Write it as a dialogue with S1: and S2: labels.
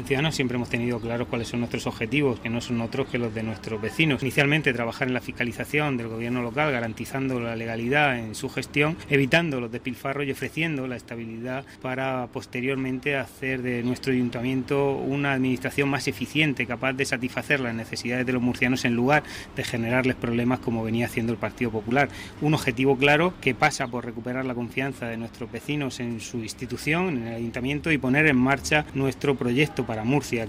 S1: Ciudadanos siempre hemos tenido claros cuáles son nuestros objetivos, que no son otros que los de nuestros vecinos. Inicialmente, trabajar en la fiscalización del gobierno local, garantizando la legalidad en su gestión, evitando los despilfarros y ofreciendo la estabilidad para posteriormente hacer de nuestro ayuntamiento una administración más eficiente, capaz de satisfacer las necesidades de los murcianos en lugar de generarles problemas como venía haciendo el Partido Popular. Un objetivo claro que pasa por recuperar la confianza de nuestros vecinos en su institución, en el ayuntamiento, y poner en marcha nuestro proyecto para Murcia.